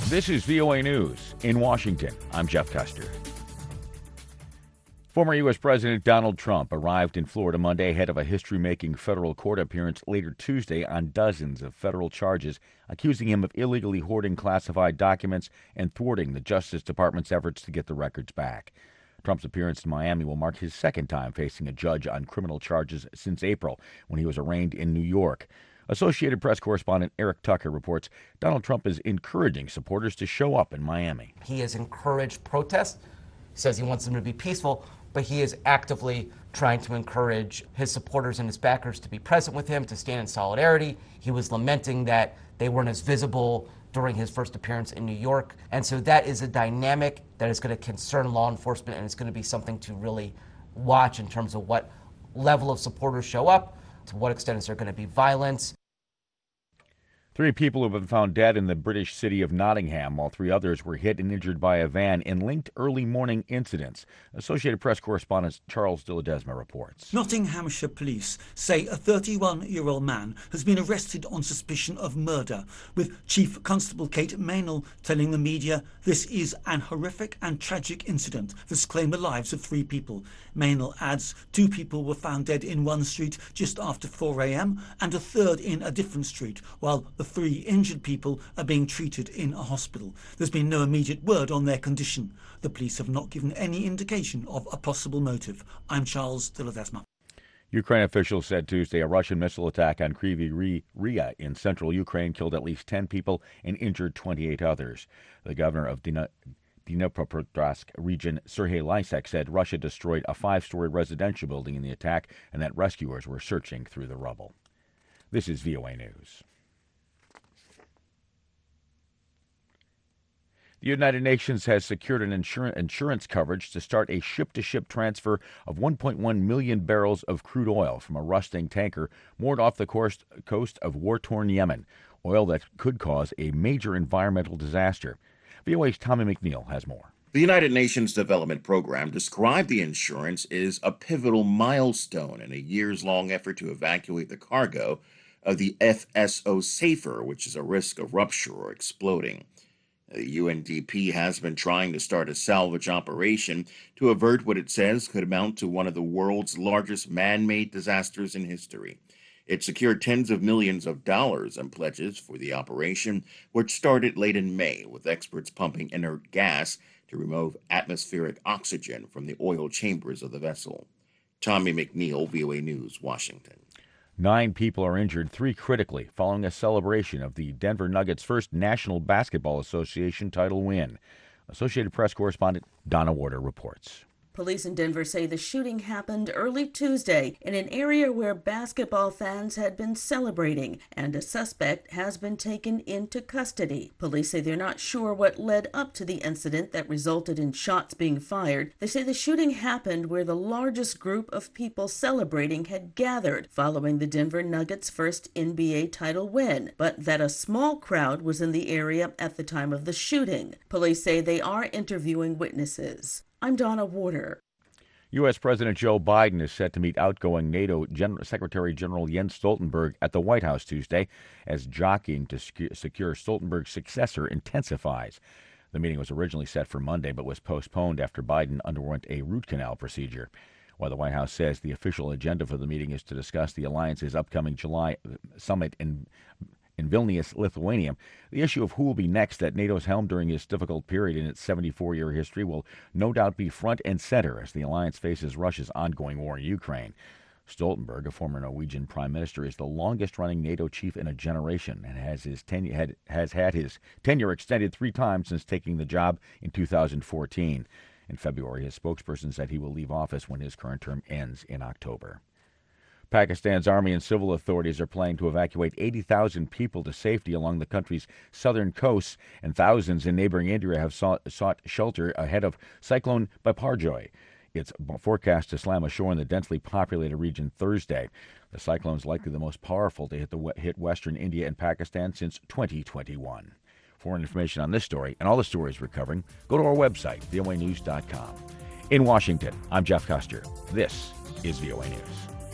This is VOA News in Washington. I'm Jeff Custer. Former U.S. President Donald Trump arrived in Florida Monday ahead of a history-making federal court appearance later Tuesday on dozens of federal charges accusing him of illegally hoarding classified documents and thwarting the Justice Department's efforts to get the records back. Trump's appearance in Miami will mark his second time facing a judge on criminal charges since April, when he was arraigned in New York. Associated Press correspondent Eric Tucker reports Donald Trump is encouraging supporters to show up in Miami. He has encouraged protests. He says he wants them to be peaceful, but he is actively trying to encourage his supporters and his backers to be present with him, to stand in solidarity. He was lamenting that they weren't as visible during his first appearance in New York. And so that is a dynamic that is going to concern law enforcement, and it's going to be something to really watch in terms of what level of supporters show up, to what extent is there going to be violence. 3 people have been found dead in the British city of Nottingham, while 3 others were hit and injured by a van in linked early morning incidents. Associated Press correspondent Charles de Ledesma reports. Nottinghamshire police say a 31-year-old man has been arrested on suspicion of murder, with Chief Constable Kate Maynell telling the media this is an horrific and tragic incident that's claimed the lives of 3 people. Maynell adds 2 people were found dead in one street just after 4 a.m. and a third in a different street, while the 3 injured people are being treated in a hospital. There's been no immediate word on their condition. The police have not given any indication of a possible motive. I'm Charles de Ledesma. Ukraine officials said Tuesday a Russian missile attack on Kryvyi Rih in central Ukraine killed at least 10 people and injured 28 others. The governor of Dnipropetrovsk region, Serhiy Lysek, said Russia destroyed a 5-story residential building in the attack and that rescuers were searching through the rubble. This is VOA News. The United Nations has secured an insurance coverage to start a ship-to-ship transfer of 1.1 million barrels of crude oil from a rusting tanker moored off the coast of war-torn Yemen, oil that could cause a major environmental disaster. VOA's Tommy McNeil has more. The United Nations Development Program described the insurance as a pivotal milestone in a years-long effort to evacuate the cargo of the FSO Safer, which is a risk of rupture or exploding. The UNDP has been trying to start a salvage operation to avert what it says could amount to one of the world's largest man-made disasters in history. It secured tens of millions of dollars in pledges for the operation, which started late in May, with experts pumping inert gas to remove atmospheric oxygen from the oil chambers of the vessel. Tommy McNeil, VOA News, Washington. 9 people are injured, 3 critically, following a celebration of the Denver Nuggets' first National Basketball Association title win. Associated Press correspondent Donna Warder reports. Police in Denver say the shooting happened early Tuesday in an area where basketball fans had been celebrating, and a suspect has been taken into custody. Police say they're not sure what led up to the incident that resulted in shots being fired. They say the shooting happened where the largest group of people celebrating had gathered following the Denver Nuggets' first NBA title win, but that a small crowd was in the area at the time of the shooting. Police say they are interviewing witnesses. I'm Donna Warder. U.S. President Joe Biden is set to meet outgoing NATO Secretary General Jens Stoltenberg at the White House Tuesday as jockeying to secure Stoltenberg's successor intensifies. The meeting was originally set for Monday but was postponed after Biden underwent a root canal procedure. While the White House says the official agenda for the meeting is to discuss the alliance's upcoming July summit in Vilnius, Lithuania, the issue of who will be next at NATO's helm during this difficult period in its 74-year history will no doubt be front and center as the alliance faces Russia's ongoing war in Ukraine. Stoltenberg, a former Norwegian prime minister, is the longest-running NATO chief in a generation and has had his tenure extended 3 times since taking the job in 2014. In February, his spokesperson said he will leave office when his current term ends in October. Pakistan's army and civil authorities are planning to evacuate 80,000 people to safety along the country's southern coasts, and thousands in neighboring India have sought shelter ahead of Cyclone Biparjoy. It's forecast to slam ashore in the densely populated region Thursday. The cyclone is likely the most powerful to hit western India and Pakistan since 2021. For more information on this story and all the stories we're covering, go to our website, voanews.com. In Washington, I'm Jeff Custer. This is VOA News.